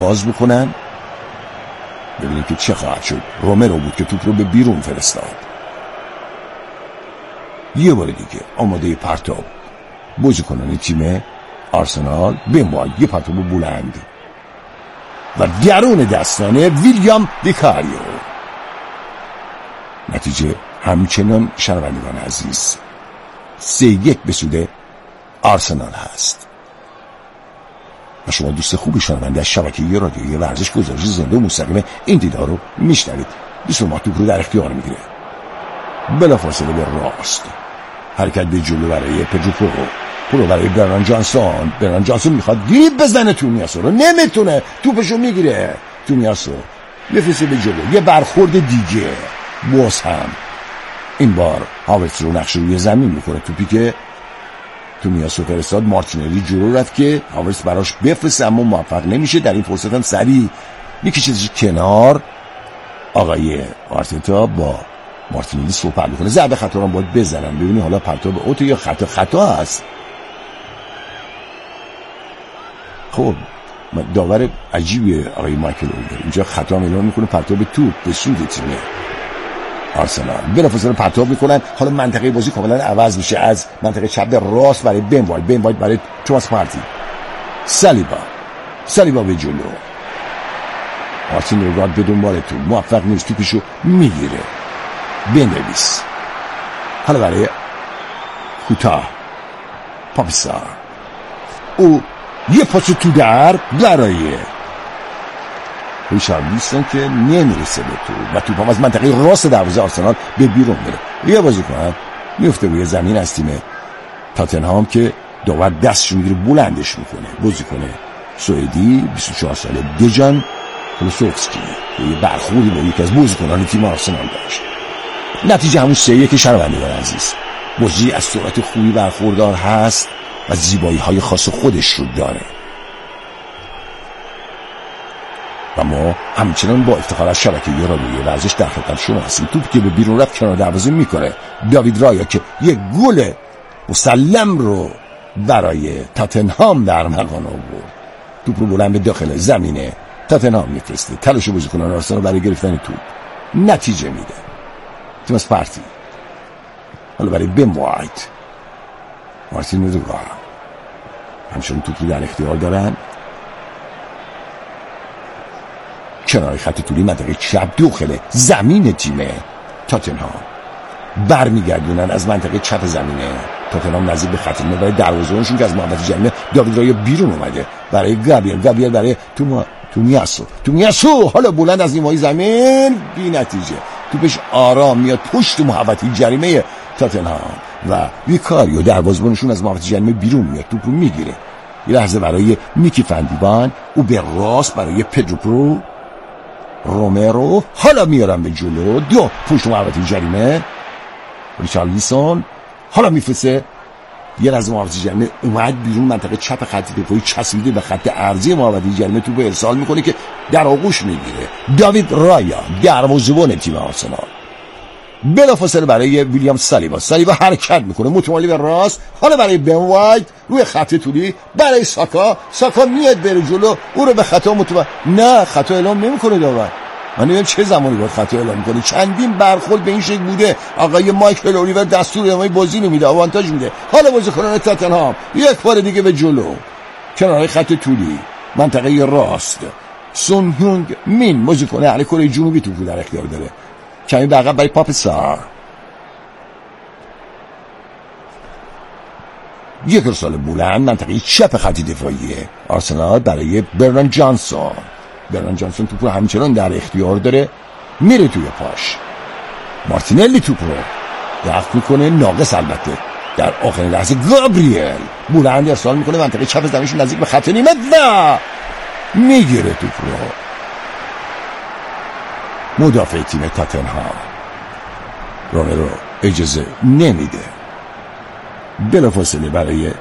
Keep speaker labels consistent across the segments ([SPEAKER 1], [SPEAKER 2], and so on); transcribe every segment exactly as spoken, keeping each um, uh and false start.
[SPEAKER 1] باز بکنن. ببینید که چه خواهد شد. رومرو بود که توپ رو به بیرون فرستاد. یه بار دیگه آماده پرتاب بازیکنان تیم آرسنال بنواید یه پرتاب بلند و درون دستانه ویلیام ویکاریو. نتیجه همچنان شنوندگان عزیز سه یک به سود آرسنال هست و شما دوست خوبی شنونده از شبکه رادیویی ورزش گزارش زنده و مستقیم این دیدار رو میشنوید. دوست ما توپ رو در اختیار میگیره، بلافاصله به راست حرکت به جلو برای پدرو پورو، پورو برای برنان جانسون. برنان جانسون میخواد دریبل بزنه، تومیاسو رو نمیتونه، توپشو میگیره تومیاسو، میفرسته به جلو. یه برخورد دیگه باز هم این بار هاورتز رو نقش روی زمین میکنه. توپی که تومیاسو فرستاد مارتینلی جلو رفت که هاورتز براش بفرسته اما موفق نمیشه. در این فرصت هم سریع میکشیدش کنار. آقای آرتتا با مارتینلی صحبت میکنه. ضربه خطا رو باید بزنن، ببینی حالا پرتاب اوت یا خطا خطا هست. خب داور عجیبیه آقای مایکل اولر، اینجا خطا اعلام میکنه، پرتاب توپ به سود تیم آرسنال. بلافاصله پرتاب میکنن. حالا منطقه بازی کاملا عوض میشه، از منطقه چپ به راست برای بن وایت، بن وایت برای توماس پارتی. سالیبا سالیبا به جلو، مارتین اودگارد به دنبال توپ، موفق نیست، توپشو میگیره. بن دیویس حالا برای کوتاه پاپیسار، او یه پاس تو در برای ریچارلیسون که نمیرسه به تو و توپ از منطقه راست دروازه آرسنال به بیرون میره. یه بازیکن میفته روی زمین از تیم تاتنهام که داور دستش میگیره بلندش میکنه. بازیکن سوئدی بیست و چهار ساله دژان کلوسوفسکی یه برخوردی با یکی از بازیکنان تیم آرسنال داشت. نتیجه همون سه یک شنوندگان عزیز. بازی از سرعت خوبی برخوردار هست و زیبایی های خاص خودش رو داره و ما همچنان با افتخار از شبکه رادیویی ورزش در خدمت شما هستیم. توپی که به بیرون رفت کنار دروازه میکنه داوید رایا که یک گل مسلم رو برای تاتنهام در مقام آورد. توپ رو بلند به داخل زمینه تاتنهام میفرسته. تلاش بازیکنان آرسنال برای گرفتن توپ نتیجه میده. توماس پارتی حالا برای بن وایت، مارتین اودگارد همچنان توپ رو در اختیار دارن. کنار خط طولی منطقه چپ داخل زمین تیم تاتنهام برمیگردونن از منطقه چپ زمینه تاتنهام نزدیک به خط نیمه برای دروازه‌بانشون که از محوطه جریمه داوید رایا بیرون اومده برای گابریل، گابریل برای توما تومیاسو، تومیاسو حالا بلند از نیمه‌های زمین بی نتیجه. توپش آرام میاد پشت محوطه جریمه تاتنهام و ویکاریو دروازه‌بانشون از محوطه جریمه بیرون میاد، توپ رو میگیره. یه لحظه برای میکی فندیبان، او به راست برای پدرو پرو، رومرو حالا میارن به جلو، دو پشت محوطه جریمه ریچارلیسون حالا میفرسته. یه لحظه محوطه جریمه اومد بیرون، منطقه چپ خط دفاعی چسبیده به خط ارضی محوطه جریمه، توپ ارسال میکنه که در آغوش میگیره داوید رایا دروازه‌بان تیم آرسنال. بلافاصله برای ویلیام سالیبا، سالیبا حرکت میکنه متمایل به راست، حالا برای بن وایت روی خط طولی برای ساکا، ساکا میاد بره جلو، او رو به خطا متوجه نه خطا اعلام نمیکنه داور. من نمیدونم چه زمانی باید خطا اعلام میکنه. چندین برخورد به این شکل بوده. آقای مایکل اولیور دستور ادامه بازی نمیده، آوانتاژ میده. حالا بازیکنان تاتنهام یک بار دیگه به جلو کنار خط طولی منطقه راست. سون هیونگ مین بازیکن اهل کره جنوبی توپ در اختیار داره، کمی به عقب برای پاپسار. یک ارسال بلند منطقه چپ خط دفاعی آرسنال برای برنان جانسون. برنان جانسون توپ رو همچنان در اختیار داره، میره توی پاش. مارتینلی توپ رو دفع میکنه، ناقص البته. در آخرین لحظه گابریل بلند ارسال میکنه منطقه چپ زمینشون نزدیک به خط نیمه و میگیره توپ رو. مدافع تیم تاتنهام رومرو اجازه نمیده. بلافاصله برای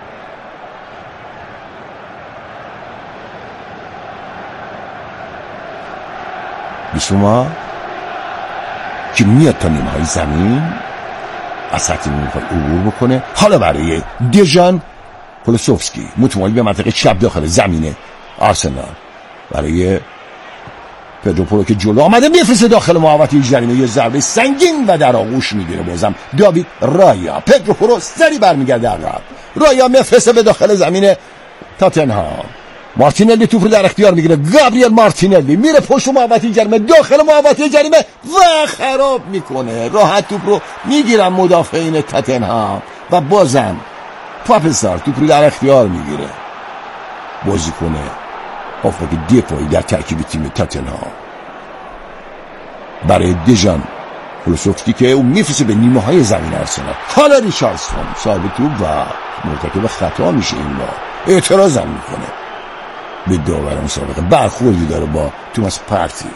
[SPEAKER 1] بیسوما که میاد تا نیمه های زمین از سطح نیمه های عبور بکنه. حالا برای دژان کلوسوفسکی متمایل به منطقه چپ داخل زمینه آرسنال. برای پدرو پرو که جلو آمده میفرسته داخل محوطه جریمه، یه ضربه سنگین و در آغوش میگیره بازم داوید رایا. پدرو پرو سری برمیگرده عقب، رایا میفرسته به داخل زمین تاتنهام. مارتینلی توپ رو در اختیار میگیره، گابریل مارتینلی میره پشت محوطه جریمه، داخل محوطه جریمه و خراب میکنه. راحت توپ رو میگیرن مدافعین تاتنهام و بازم پاپسار توپ رو در اختیار میگیره. بازیکن هافبک دفاعی در ترکیب تیم تاتنهام برای دژان کولوسوفسکی که اون میفرسته به نیمه های زمین آرسنال. حالا ریچارلسون صاحب توپ و مرتکب خطا میشه، این بار اعتراضم میکنه به داور مسابقه، برخوردی داره با توماس پارتی.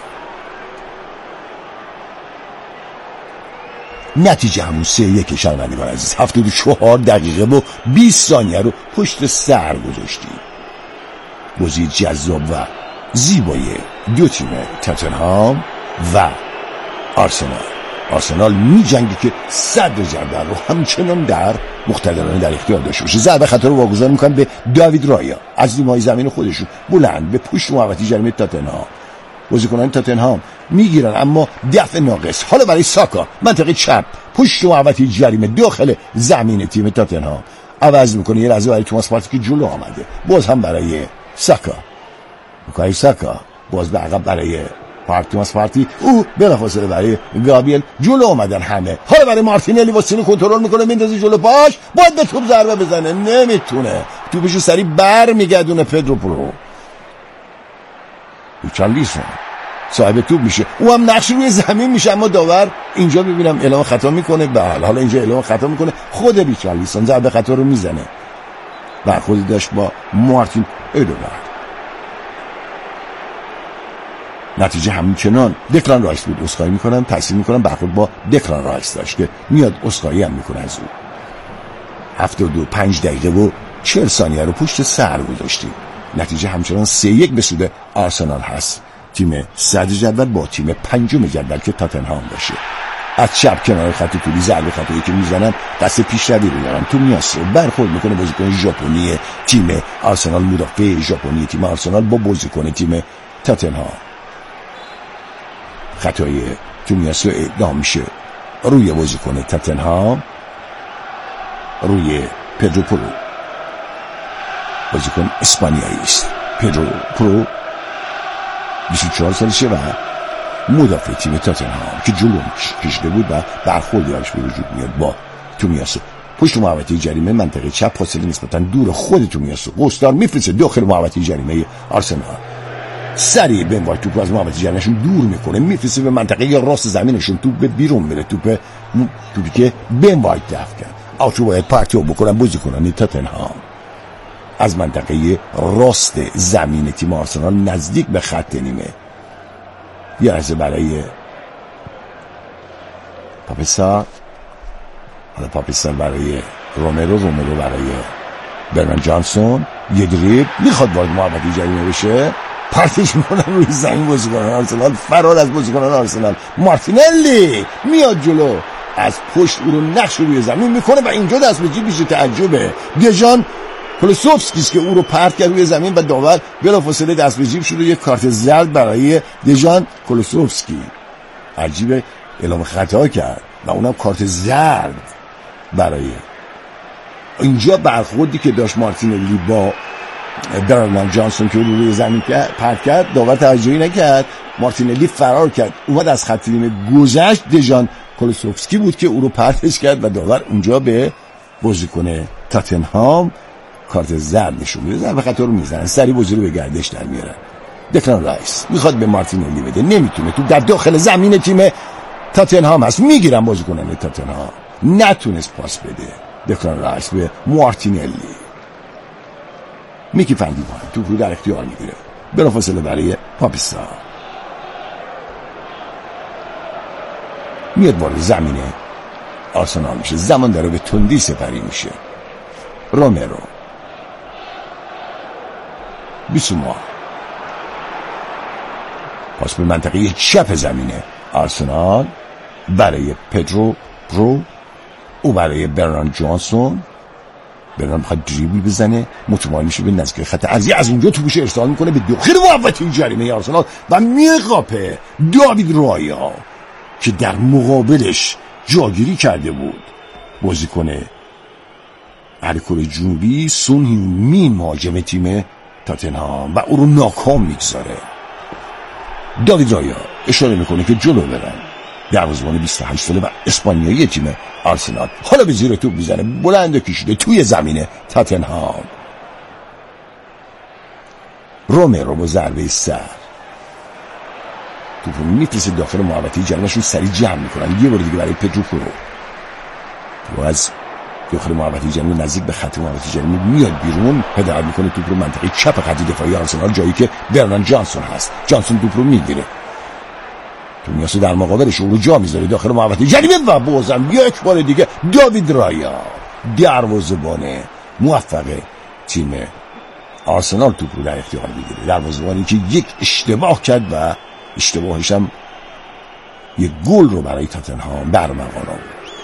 [SPEAKER 1] نتیجه همون سه یک شنوندگان عزیز، هفتاد و چهار دقیقه و بیست ثانیه رو پشت سر گذاشتیم. بازی جذاب و زیبای دو تیم تاتنهام و آرسنال. آرسنال می جنگی که صدر جدول رو همچنان در مقتدرانه در اختیار داشته باشه. ضربه خطا رو واگذار میکنن به داوید رایا از نیمه‌های زمین خودشون بلند به پشت محوطه جریمه تاتنهام. بازیکنان تاتنهام میگیرن اما دفع ناقص. حالا برای ساکا منطقه چپ پشت محوطه جریمه داخل زمین تیم تاتنهام عوض میکنه. یه لحظه برای توماس پارتی که جلو آمده، باز هم برای ساکا بوکای ساکا، باز به عقب برای پارتی توماس پارتی، او بلافاصله برای گابریل جلو آمدن همه. حالا برای مارتینلی واسه کنترل میکنه، میندازه جلو پاش، باید به توپ ضربه بزنه، نمیتونه، توپشو سری بر میگردونه پدرو پرو. ریچارلیسون صاحب توپ میشه، او هم نقش روی زمین میشه، اما داور اینجا ببینم اعلام خطا میکنه. بله حالا اینجا اعلام خطا میکنه، خود ریچارلیسون ضربه خطا رو میزنه. برخوردی داشت با مارتین ادوارد. نتیجه همچنان دکلان رایس بود. اسخای میکنم، تحصیل میکنم، برخورد با دکلان رایس داشت که میاد اسخایی هم میکنه از او. هفتاد و پنج دقیقه و چهل ثانیه رو پشت سر گذاشتیم. نتیجه همچنان سه یک به سود آرسنال هست. تیم صدر جدول با تیم پنجم جدول که تاتنهام باشه. از چپ کنار خط طولی ضربه خطایی که میزنن دست پیشروی رو دارن. تومیاس رو برخورد میکنه بازیکن ژاپنی تیم آرسنال، مدافع ژاپنی تیم آرسنال با بازیکن تیم تاتنهام. خطای تومیاس رو اعلام میشه روی بازیکن تاتنهام، روی پدرو پرو، بازیکن اسپانیایی است. پدرو پرو بیست و چهار سالشه و مدافع تیم تاتنهام که جلو کشیده بود و برخوردی براش به وجود میاد با تومیاس. پشت محوطه جریمه منطقه چپ فاصله نسبتا دور خود تومیاس قوسدار میفرسته داخل محوطه جریمه آرسنال. سریع بن وایت توپ از محوطه جریمهشون دور میکنه، میفرسته به منطقه راست زمینشون، توپ به بیرون میره، توپ توپی که بن وایت دفع کرد. آوتو باید پارتیو بکنن بازیکنان تاتنهام از منطقه راست زمین تیم آرسنال نزدیک به خط نیمه. یه لحظه برای پاپسار، حالا پاپسار برای رومرو، رومرو برای برنارد جانسون، یه دریبل میخواد وارد محوطه جریمه بشه، پرتش میکنن روی زمین بازیکنان آرسنال، فرار از بازیکنان آرسنال. مارتینلی میاد جلو، از پشت او رو نقش روی زمین میکنه و اینجا دست به جیب میشه. تعجبه دژان کولوسوفسکی که او رو پرت کرد روی زمین و داور بلافاصله دست به جیب شد و یک کارت زرد برای دژان کولوسوفسکی. عجیبه، اعلام خطا کرد و اونم کارت زرد برای اینجا. برخوردی که داشت مارتینلی با برنارد جانسون که رو روی زمین پرت کرد، داور توجهی نکرد، مارتینلی فرار کرد، اومد از خط نیمه گذشت. دژان کولوسوفسکی بود که او رو پرتش کرد و داور اونجا به بازیکن تاتنهام کارت زرد نشون میده. ضربه خطا رو میزنن، سری بازی رو به گردش در میارن. دکلان رایس میخواد به مارتینلی بده، نمیتونه، تو در داخل زمین تیم تاتنهام هست، میگیرن بازیکنان تاتنهام، نتونست پاس بده. دکلان رایس به مارتینلی، میکی فندیوان توپ رو در اختیار میگیره، بلافاصله برای پاپستا میاد وارد زمینه آرسنال میشه. زمان داره به تندی سپری میشه. رومرو، بیسوما، پاس به منطقه چپ زمینه آرسنال برای پدرو پرو، او برای برنارد جانسون، برنان میخواد دریبل بزنه، متمایل میشه به نزدیک خط عرضی، از اونجا توپش ارسال میکنه به داخل محوطه جریمه آرسنال و میقاپه داوید رایا که در مقابلش جاگیری کرده بود بازیکن اهل کره جنوبی سون هیون مین مهاجم تیم تاتنهام و او رو ناکام میگذاره. داوید رایا اشاره میکنه که جلو برن. دروازه‌بان بیست و هشت ساله و اسپانیایی تیم آرسنال حالا به زیر توپ میزنه، بلند کشیده توی زمین تاتنهام. رومرو با ضربه سر توپ رو میفرسته داخل محوطه جریمه‌شون، سریع جمع میکنن. یه بار دیگه برای پدرو پورو تو از داخل محوطه جریمه نزدیک به خط محوطه جریمه میاد بیرون، هدایت میکنه توپ رو منطقه چپ خط دفاعی آرسنال، جایی که برنان جانسون هست. جانسون توپ رو میگیره، تو میاسه در مقابلش اون رو جا میذاره داخل محوطه جریمه و بازم یک بار دیگه داوید رایا دروازه‌بان موفق تیم آرسنال توپ رو در اختیار میگیره. دروازه‌بانی که یک اشتباه کرد و اشتباهش هم یک گل رو برای تاتنهام برمغان آورد.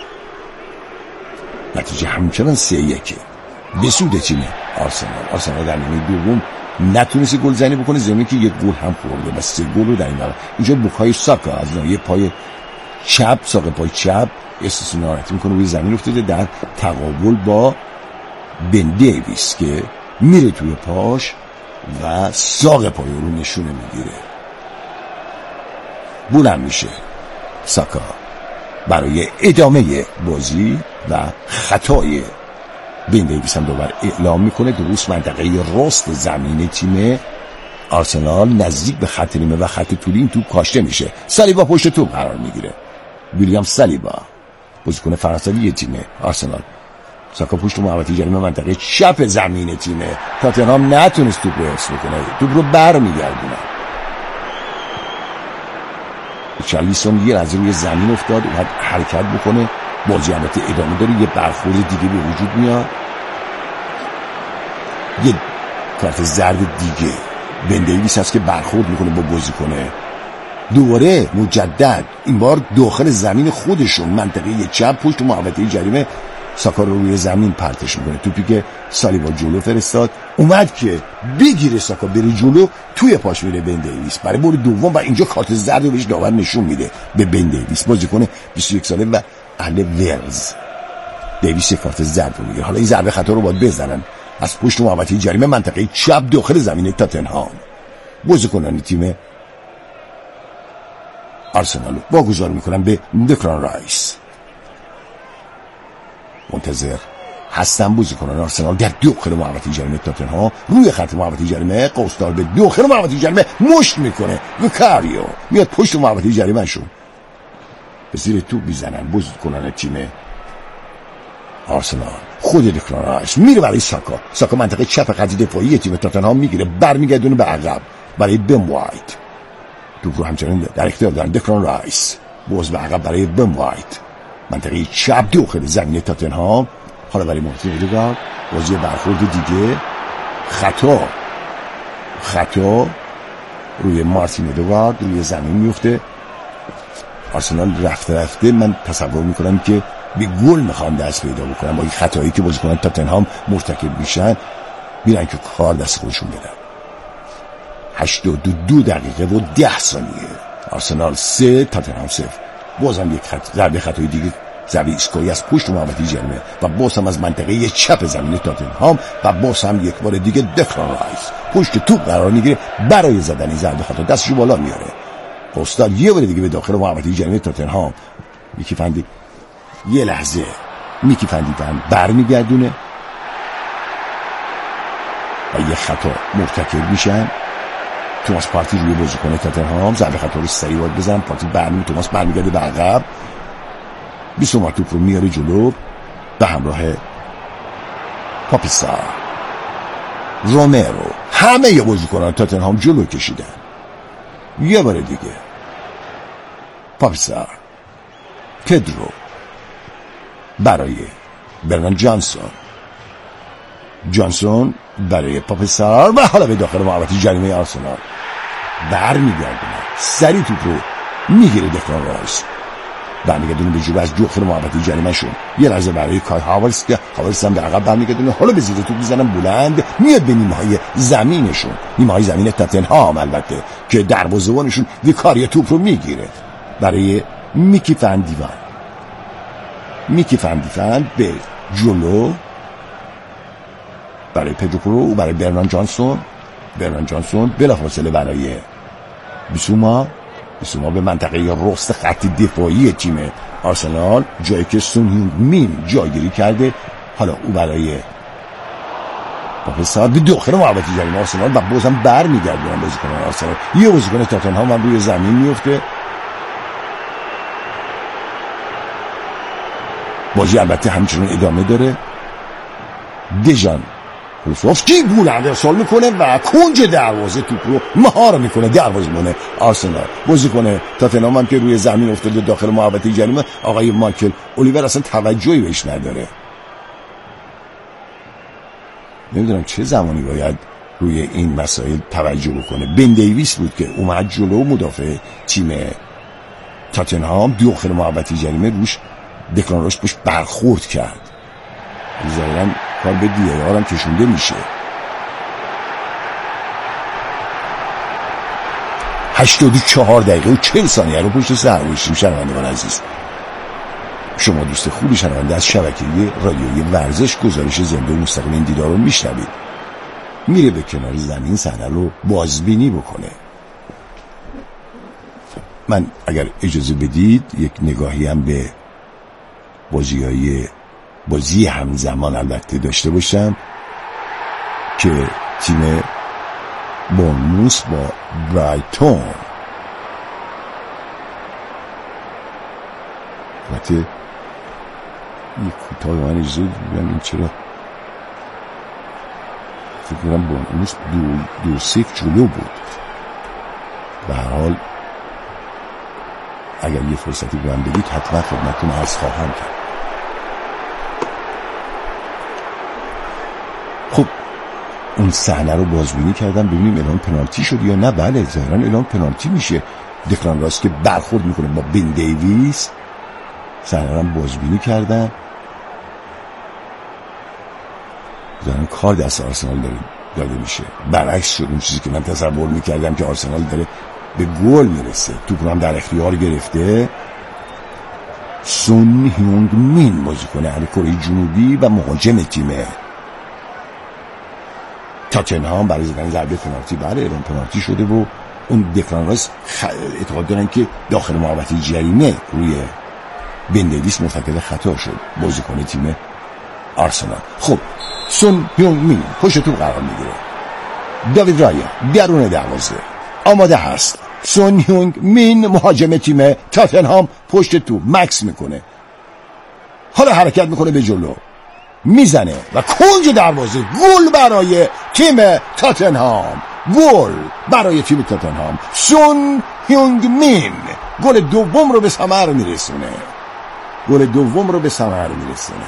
[SPEAKER 1] نتیجه همچنان سه یک به سود تیم آرسنال. آرسنال در نیمه دوم نتونست گل زنی بکنه، زمین که یک گل هم خورده و سه گل رو در این باره. اینجا بوکای ساکا از ناحیه پای چپ، ساق پای چپ احساس ناراحتی میکنه، روی زمین افتاده در تقابل با بن دیویس که میره توی پاش و ساق پای رو نشونه میگیره. بلند میشه ساکا برای ادامه بازی و خطای بن دیویس هم دوباره اعلام میکنه. درست منطقه راست زمین تیم آرسنال نزدیک به خط نیمه و خط طولی این توپ کاشته میشه. سالیبا پشت توپ قرار میگیره. ویلیام سالیبا بازیکن فرانسوی تیم آرسنال. ساکا پشت محوطه جریمه منطقه چپ زمین تیم تاتنهام نتونست توپ رو حفظ بکنه، توپ رو برمیگردونه. چارلیسون یه لحظه روی زمین افتاد، اومد حرکت بکنه. بازی البته ادامه داره، یه برخورد دیگه به وجود میاد، یه کارت زرد دیگه بن دیویس هست که برخورد میکنه با بازیکن. دوباره مجدد این بار داخل زمین خودشون منطقه چپ پشت محوطه جریمه ساکا رو روی زمین پرتش میکنه. توپی که سالیبا جلو فرستاد اومد که بگیره ساکا بره جلو، توی پاش میره بن دیویس برای بار دوم و اینجا کارت زرد رو بهش داور نشون میده به بن دیویس، بازیکن بیست و یک ساله و اهل ولز. دیویس کارت زرد رو میگیره. حالا این ضربه خطا رو باید بزنن از پشت محوطه جریمه منطقه چپ داخل زمین تاتنهام. بازیکنان تیم آرسنال واگذار میکنن به دکلان رایس. منتظر هستن بازیکنان آرسنال در داخل محوطه جریمه تاتنهام. روی خط محوطه جریمه قوسدار به داخل محوطه جریمه مشت میکنه. وکاریو میاد پشت محوطه جریمه شون به زیر توپ میزنن بازیکنان تیم آرسنال. خود دکلان رایس میره برای ساکا. ساکا منطقه چپ خط دفاعی تیم تاتنهام میگیره، برمیگردونه به عقب برای بن وایت. توپ رو همچنان در اختیار دارن دکلان رایس. باز به عقب برای بن وایت منطقه چپ داخل زمین تاتنهام. حالا برای مارتین اودگارد بازی برخورد دیگه، خطا خطا روی مارتین اودگارد روی زمین میفته. آرسنال رفته رفته من تصور میکنم که به گل میخوان دست پیدا بکنن با این خطایی که بازیکنان تاتنهام مرتکب میشن، میرن که کار دست خودشون بدن. هشتاد و دو دقیقه و ده ثانیه. آرسنال سه تاتنهام صفر. بازم یک خط ضربه خطای دیگه، ضربه ایستگاهی از پشت محوطه جریمه و باز هم از منطقه چپ زمین تاتنهام و باز هم یک بار دیگه دکلان رایس پشت توپ قرار میگیره برای زدن ضربه خطا، دستشو بالا میاره. استاد یه بار دیگه به داخل محوطه جریمه تاتنهام میکی فندی یه لحظه میکی فندی هم برمیگردونه و یه خطا مرتکب میشن. توماس پارتی روی بازیکن تاتنهام ضربه خطا رو سریع وارد بزنن. پارتی برمی توماس برمیگرده به عقب، بیسوما توپ رو میاره جلو به همراه پاپیسار. رومرو همه ی بازیکنان تاتنهام جلو کشیدن. یه بار دیگه پاپیسار، پدرو برای برنان جانسون، جانسون برای پاپیسار و حالا به داخل محوطه جریمه آرسنال برمیگردونه. سری توپ رو میگیره دکلان رایس، برمیگردونه به جلو از داخل محوطه جریمه شون. یه لحظه برای کای هاورس که هاورس هم به عقب برمیگردونه، حالا به زیر توپ میزنن بلند میاد به نیمه‌های زمینشون، نیمه‌های زمین تاتنهام البته، که دروازه‌بانشون ویکاری توپ رو میگیره برای میکی فن دیوان. میکی فن دیوان به جلو برای پدرو پورو و برای برنان جانسون. برنان جانسون بلافاصله برای بیسوما. بیسوما به منطقه رست خط دفاعی تیم آرسنال، جایی که سون هیونگ مین جایگیری کرده. حالا او برای پاپسا به داخل محوطه جریمه آرسنال و بازم بر میگردونن بازیکن آرسنال. یه بازیکن تاتنهام هم روی زمین میفته. بازی البته همچنان ادامه داره. دژان کلوسوفسکی بلند ارسال میکنه و کنج دروازه توپ رو مهار میکنه دروازه‌بان آرسنال. بازیکن تاتنهام هم که روی زمین افتاده داخل محوطه جریمه، آقای مایکل اولیور اصلا توجهی بهش نداره. نمیدونم چه زمانی باید روی این مسائل توجه بکنه. بن دیویس بود که اومد جلو، مدافع تیم تاتنهام داخل محوطه جریمه روش دکلان رایس بهش برخورد کرد. ظاهراً کار به دی ای آر هم کشونده میشه. هشتاد و چهار دقیقه و چهل ثانیه رو پشت سر گذاشتیم. شنوندگان عزیز، شما دوست خوبی شنونده از شبکه رادیویی ورزش گزارش زنده و مستقیم این دیدار رو میشنوید. میره به کنار زمین صحنه رو بازبینی بکنه. من اگر اجازه بدید یک نگاهی هم به بازی‌های بازی همزمان البته داشته باشم که تیم بورنموث با برایتون، البته یک کوتاه من اجازه بگم این چرا فکر کنم بورنموث دو, دو سیف جلو بود. به هر حال اگر یه فرصتی به من بدید حتما خدمتتون عرض خواهم کرد. خب اون صحنه رو بازبینی کردم ببینیم اعلام پنالتی شد یا نه. بله ظاهرا اعلام پنالتی میشه. دکلان رایس که برخورد میکنه با بن دیویس. صحنه رو بازبینی کردم. ظاهرا کار دست آرسنال داره داده میشه. برعکس شد اون چیزی که من تصور میکردم که آرسنال داره به گل میرسه. توپ رو هم در اختیار گرفته. سون هیونگ مین بازیکن اهل کره جنوبی و مهاجم تیم تاتنهام برای زدن ضربه پنالتی بله اعلام پنالتی شده و اون دکلان رایس اعتقاد دارن که داخل محوطه جریمه روی بن دیویس مرتکب خطا شد، بازیکن تیم آرسنال. خب سون هیونگ مین پشت توپ قرار میگیره. داوید رایا درون دروازه آماده هست. سون هیونگ مین مهاجم تیم تاتنهام پشت توپ مکس میکنه. حالا حرکت میکنه به جلو، میزنه و کنج دروازه. گل برای تیم تاتنهام، گل برای تیم تاتنهام. سون هیونگ مین گل دوم رو به ثمر میرسونه. گل دوم رو به ثمر میرسونه.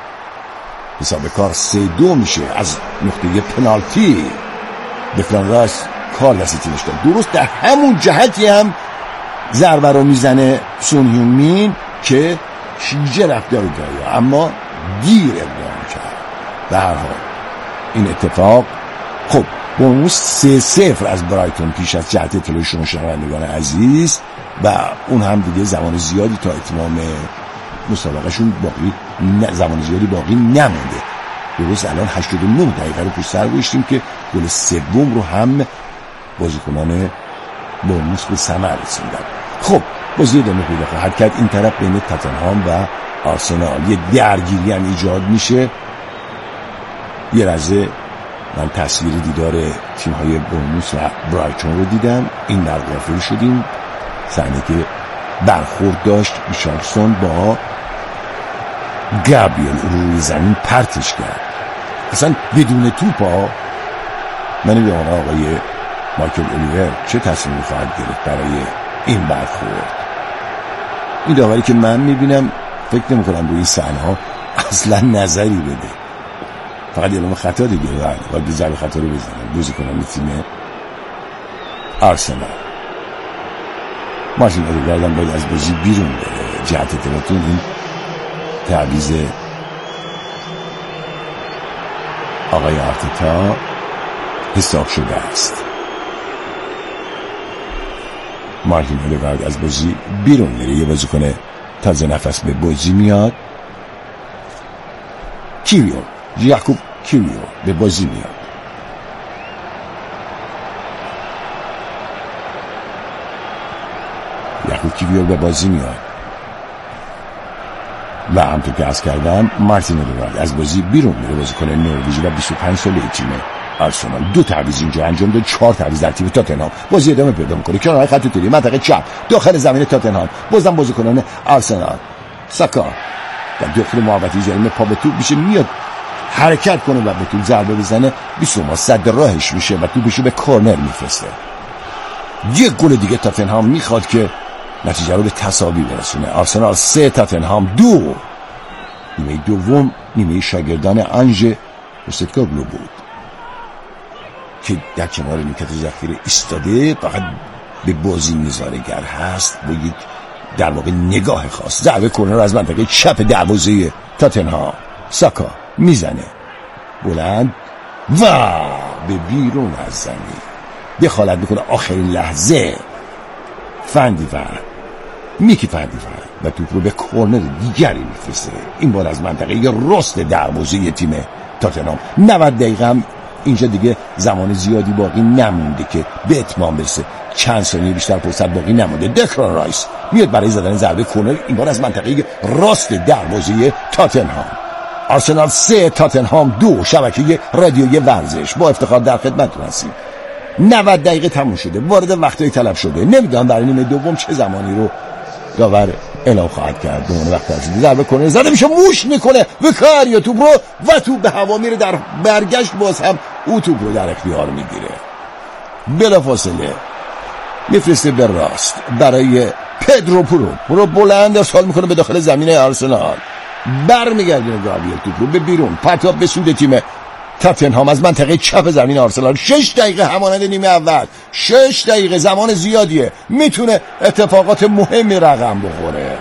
[SPEAKER 1] حساب کار سه دو میشه از نقطه پنالتی. دکلان رایس کار دست تیمش داد. درست در همون جهتی هم ضربه رو میزنه سون هیونگ مین که شیجه رفت داره داره اما دیر اقدام کرد. به هر حال این اتفاق خب بورنموث سه صفر از برایتون پیش از جهت اطلاع شما شنوندگان عزیز و اون هم دیگه زمان زیادی تا اتمام مسابقهشون باقی ن... زمان زیادی باقی نمونده. درست الان هشتاد و نه دقیقه رو پشت سر گذاشتیم که گل سوم رو هم بازیکنان بورنموث به ثمر رسوندن. خب بازی ادامه پیدا خواهد کرد. این طرف بین تاتنهام و آرسنال یه درگیری هم ایجاد میشه. یه لحظه من تصویر دیدار تیم‌های بورنموث و برایتون رو دیدم. این در غافل شدیم. صحنه که برخورد داشت ریچاردسون با گابریل روی زمین پرتش کرد. اصلا بدون توپ ها. من نمیدونم آقای مایکل اولیور چه تصمیمی خواهد گرفت برای این برخورد. این داوری که من میبینم فکر نمی کنم روی این صحنه ها اصلا نظری بده. فقط اعلام خطا دیگه باید به ضربه خطا رو بزنن بازیکنان تیم آرسنال. مارتین اودگارد باید از بازی بیرون بره. جهت اطلاعتون این تعویض آقای آرتتا حساب شده است. مارتین اودگارد از بازی بیرون میره، یه بازیکن تازه نفس به بازی میاد. کیریو یعقوب کیریو به بازی میاد. یعقوب کیریو به بازی میاد و همونطور که عرض کردم مارتین اودگارد از بازی بیرون میره، بازیکن نروژی و بیست و پنج ساله تیم آرسنال. دو تعویض اینجا انجام داد، چهار تعویض در تیم تاتنهام. بازی ادامه پیدا میکنه کنار خط توری منطقه چپ داخل زمین تاتنهام. بازم بازیکنان آرسنال ساکا در داخل محوطه جریمه پا به توپ میشه، میاد حرکت کنه و به توپ ضربه بزنه. بیسوما صد راهش میشه و توپشو به کورنر میفرسته. یک گل دیگه تاتنهام میخواد که نتیجه رو به تساوی برسونه. آرسنال سه تاتنهام دو. نیمه دوم نیمه شاگردان آنژ پوستکوگلو بود که در کنار نیمکت ذخیره ایستاده، فقط به بازی نظاره‌گر هست با یک در واقع نگاه خاص. ضربه کورنر از منطقه چپ دروازه تاتنهام. ساکا میزنه بلند و به بیرون از زمین دخالت میکنه. آخرین لحظه فندیور میکی فندیور و توپ رو به کورنر دیگری میفرسته، این بار از منطقه راست دروازه تیم تاتنهام. نود دقیقه هم اینجا دیگه زمان زیادی باقی نمونده که به اتمام برسه، چند ثانیه بیشتر فرصت باقی نمونده. دکلان رایس میاد برای زدن ضربه کورنر، این بار از منطقه راست دروازه تاتنهام. آرسنال سه تاتنهام دو. شبکه رادیویی ورزش با افتخار در خدمتتون هستیم. نود دقیقه تموم شده، وارد وقتای طلب شده. نمیدونم برای نیمه دوم چه زمانی رو داور اعلام خواهد کرد. دونه وقت رسیده، ضربه کورنر زده میشه، موش میکنه وکاریا توپ رو و توپ به هوا میره. در برگشت باز هم او توپ رو در اختیار میگیره، بلافاصله میفرسته به راست برای پدرو پورو. پورو بلند ارسال میکنه به داخل زمین آرسنال، برمیگردونه گابریل توپ رو به بیرون، پرتاب به سود تیم تاتنهام از منطقه چپ زمین آرسنال. شش دقیقه همانند نیمه اول، شش دقیقه زمان زیادیه، میتونه اتفاقات مهمی رقم بخوره.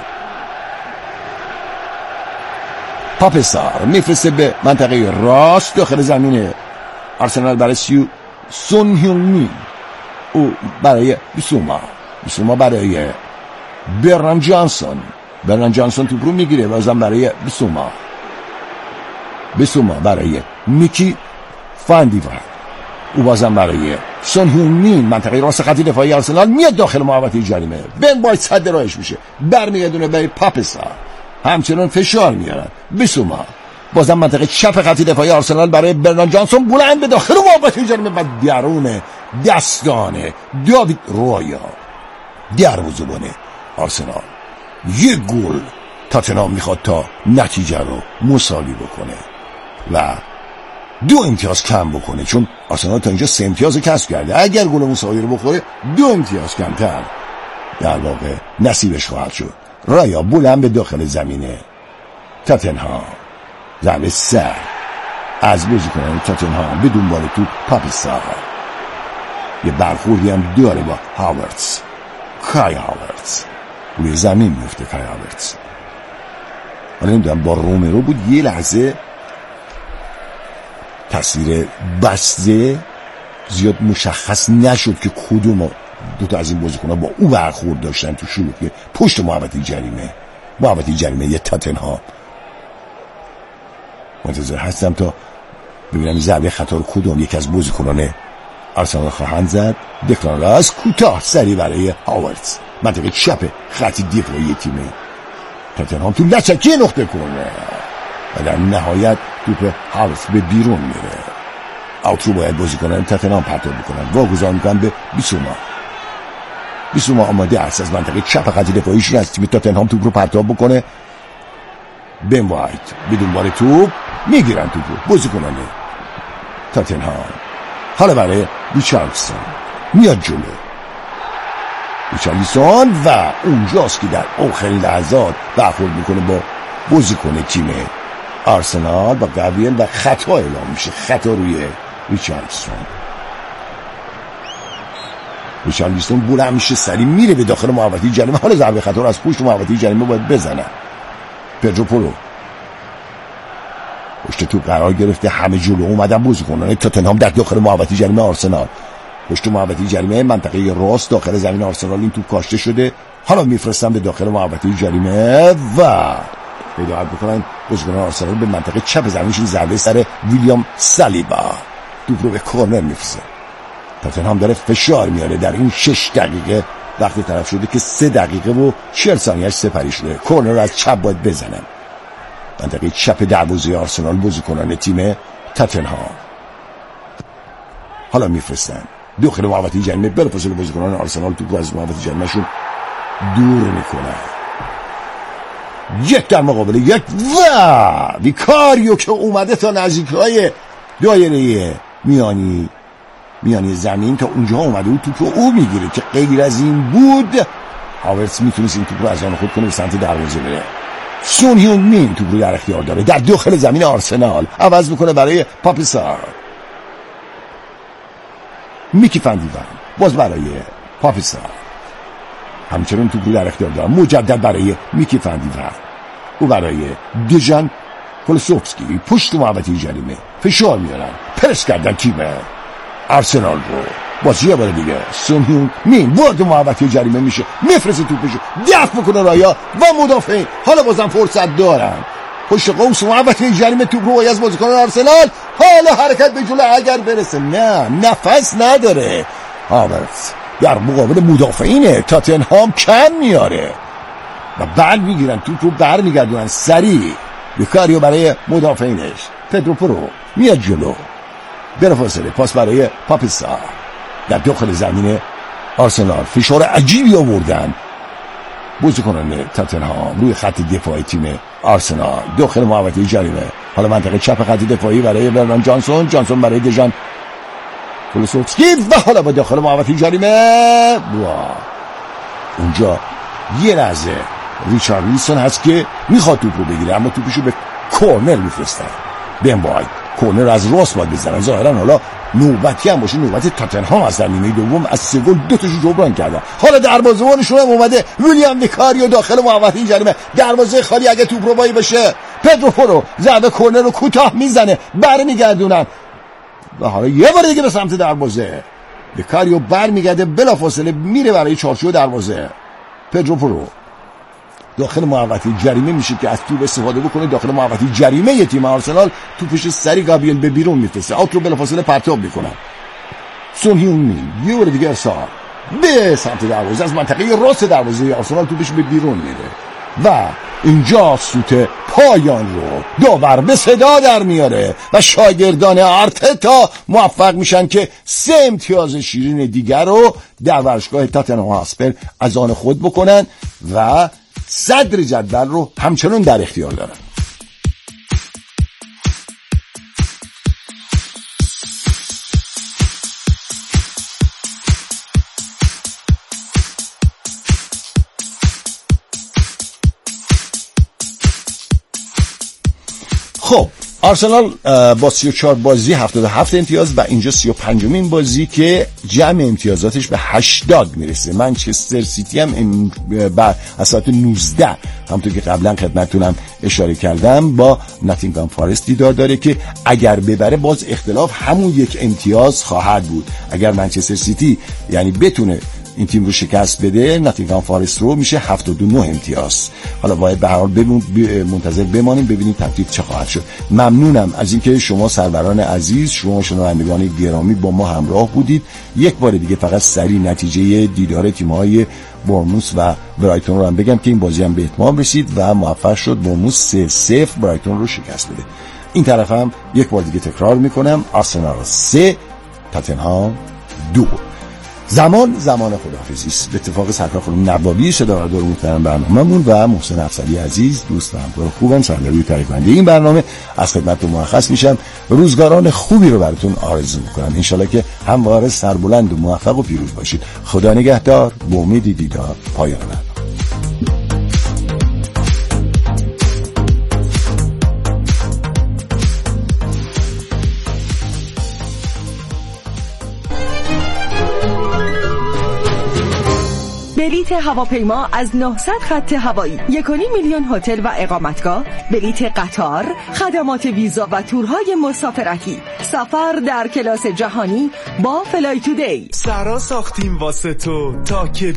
[SPEAKER 1] پاپسار میفرسته به منطقه راست داخل زمین آرسنال برای سیو سون هیون می، او برای بیسوما، بیسوما برای برنان جانسون. برنان جانسون توپ رو میگیره بازم برای بیسوما، بیسوما برای میکی فاندیور، او بازم برای سون هیون مین منطقه راست خط دفاعی آرسنال. میاد داخل محوطه جریمه، بن وایت صد راهش میشه، برمیگردونه به پاپسار، همچنان فشار میارن. بیسوما بازم منطقه چپ خط دفاعی آرسنال برای برنان جانسون، بلند به داخل محوطه جریمه و درون دستانه داوید رویا دروازه‌بان آرسنال. یک گل تاتنهام میخواد تا نتیجه رو مساوی بکنه و دو امتیاز کم بکنه، چون آرسنال تا اینجا سه امتیاز کسب کرده. اگر گل مساوی رو بخوره دو امتیاز کمتر در واقع نصیبش خواهد شد. رایا بلند به داخل زمینه تاتنهام، ضربه سر از بازیکنان تاتنهام به دنبال توپ. پاپسار یه برخوردی هم داره با هاورتز، کای هاورتز روی زمین میفته. کای هاورتز حالا نمیدونم با رومرو بود، یه لحظه تصویر بسته زیاد مشخص نشد که کدوم دوتا از این بازیکن‌ها با او برخورد داشتن تو شروع پشت محوطه جریمه محوطه جریمه یه تاتنهام. منتظر هستم تا ببینم ضربه خطا رو کدوم یک از بازیکنان آرسنال خواهند زد. دکلان رایس کوتاه سری برای هاورتز، منطقه چپ خط دفاعی تیم تاتنهام تو لچکی نقطه کنه و در نهایت توپ هاورتز به بیرون میره. اوت رو باید بازیکنان تاتنهام پرتاب بکنن، واگذار میکنن به بیسوما. بیسوما آماده است از منطقه چپ خط دفاعیش از تیم تاتنهام توپ رو پرتاب بکنه. بن وایت بدون بال توپ میگیرن توپ رو بازیکنان تاتنهام. حالا برای ریچارلسون میاد جلو، ریچارلسون و اونجاست که در آخرین لحظات برخورد میکنه با بازیکن تیم آرسنال با گابریل و خطا اعلام میشه، خطا روی ریچارلسون. ریچارلیسون بلند میشه، سری میره به داخل محوطه جریمه. حالا ضربه خطا رو از پشت محوطه جریمه باید بزنن. پدرو پورو پشت توپ قرار گرفته، همه جلو اومدن بازیکنان تاتنهام در داخل محوطه جریمه آرسنال. پشت محوطه جریمه منطقه راست داخل زمین آرسنال این توپ کاشته شده. حالا میفرستن به داخل محوطه جریمه و هدایت بکنن بازیکنان آرسنال به منطقه چپ زمینشون. ضربه سر ویلیام سالیبا، توپ رو به کورنر میفرسته. تاتنهام داره فشار میاره در این شش دقیقه وقتی طرف شده که سه دقیقه و چهل ثانیه‌اش سپری شده. کورنر رو از چپ باید بزنن. منطقه چپ دروازه آرسنال بازیکنان تیم تاتنهام حالا میفرستن داخل محوطه جریمه. بلافاصله بازیکنان آرسنال توپ از محوطه جریمه‌شون دور میکنن. یک در مقابل یک و ویکاریو که اومده تا نزدیکای دایره میانی میانی زمین تا اونجا اومده و توپ او میگیره که غیر از این بود هاورتس میتونست این توپ رو از آن خود کنه به سمت دروازه بره. سون هیون مین توپ رو در اختیار داره در داخل زمین آرسنال. عوض میکنه برای پاپیسار. میکی فندیون باز برای پاپیسار، همچنان توپ رو در اختیار داره مجدد برای میکی فندیون. او برای دیژان کولوسوفسکی پشت محوطه جریمه فشار میارن، پرس کردن تیم آرسنال رو. باز یه بار دیگه سون هیون مین وارد محوطه جریمه میشه، میفرسته توپشو دفع میکنه رایا و مدافعین حالا بازم فرصت دارن پشت قوس محوطه جریمه توپ رو از بازیکنان آرسنال. حالا حرکت به جلو اگر برسه، نه نفس نداره. هاورتس در مقابل مدافعین تاتنهام کم میاره و بعد میگیرن توپ رو برمیگردونن سریع. ویکاریو برای مدافعینش. پدرو پورو میاد جلو، بلافاصله پاس برای پاپیسار در داخل زمین آرسنال. فشار عجیبی آوردن بازیکنان تاتنهام روی خط دفاعی تیم آرسنال داخل محوطه جریمه. حالا منطقه چپ خط دفاعی برای برنان جانسون، جانسون برای دیژان کولوسوفسکی و حالا با داخل محوطه جریمه. واه اونجا یه لحظه ریچارلیسون هست که میخواد توپ رو بگیره اما توپشو به کورنر میفرستن. بن وایت کورنر از راست باید بزنن. ظاهرا حالا نوبتی هم باشه نوبت تاتنهام از در نیمه دوم از سه گل دو تاشو جبران کردن. حالا دروازه‌بانشون هم اومده ویلیام ویکاریو داخل محوطه جریمه. دروازه خالی اگه توپ رو وای بشه. پدرو پورو ضربه کورنر رو کوتاه میزنه، برمیگردونن و حالا یه بار دیگه به سمت دروازه. ویکاریو برمیگرده، بلافاصله میره برای چارچوب دروازه. پدرو پورو داخل محوطه جریمه میشه که از توپ استفاده بکنه. داخل محوطه جریمه ی تیم آرسنال توپش سری گابریل به بیرون میفرسته. آوت رو بلافاصله پرتاب میکنن. سون هیون مین یه بار دیگه ارسال به سمت دروازه. از منطقه راست دروازه آرسنال توپش به بیرون میره و اینجا سوت پایان رو داور به صدا در میاره و شاگردان آرتتا موفق میشن که سه امتیاز شیرین دیگر رو در ورزشگاه تاتنهام هاتسپر از آن خود بکنن و صدر جدول رو همچنان در اختیار دارن. خب آرسنال با سی و چهار بازی هفتاد و هفت امتیاز و اینجا سی و پنجمین بازی که جمع امتیازاتش به هشتاد میرسه. منچستر سیتی هم بر اساس نوزده همونطور که قبلا خدمتتونم اشاره کردم با ناتینگهام فارست دیدار داره که اگر ببره باز اختلاف همون یک امتیاز خواهد بود. اگر منچستر سیتی یعنی بتونه این تیم رو شکست بده، ناتینگهام فارست رو میشه هفتاد و نه امتیاز. حالا باید به هر حال منتظر بمانیم ببینیم ترتیب چه خواهد شد. ممنونم از اینکه شما سروران عزیز، شما شنوندگان گرامی با ما همراه بودید. یک بار دیگه فقط سریع نتیجه دیدار تیم‌های بورنموث و برایتون رو هم بگم که این بازی هم به اتمام رسید و موفق شد بورنموث سه صفر برایتون رو شکست بده. این طرف هم یک بار دیگه تکرار میکنم، آرسنال سه تاتنهام دو. زمان زمان خداحافظی است. به اتفاق سرکار خانم نوابی صداوردار محترم برنامه‌مون و محسن افسری عزیز دوست و همکار خوبم سردبیر تهیه‌کننده این برنامه از خدمتتون مرخص میشم. روزگاران خوبی رو براتون آرزو میکنم. انشالله که همواره سربلند و موفق و پیروز باشید. خدا نگهدار. به امید دیدار. پایان برنامه.
[SPEAKER 2] بلیت هواپیما از نهصد خط هوایی، یک و نیم میلیون هتل و اقامتگاه، بلیت قطار، خدمات ویزا و تورهای مسافرتی. سفر در کلاس جهانی با فلای تودی.
[SPEAKER 3] سرا ساختیم واسه تو تا که